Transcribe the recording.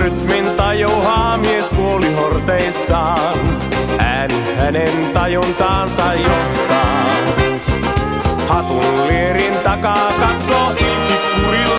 rytmin tajuaa mies puolihorteissaan. Ääni hänen tajuntaansa johtaa. Hatun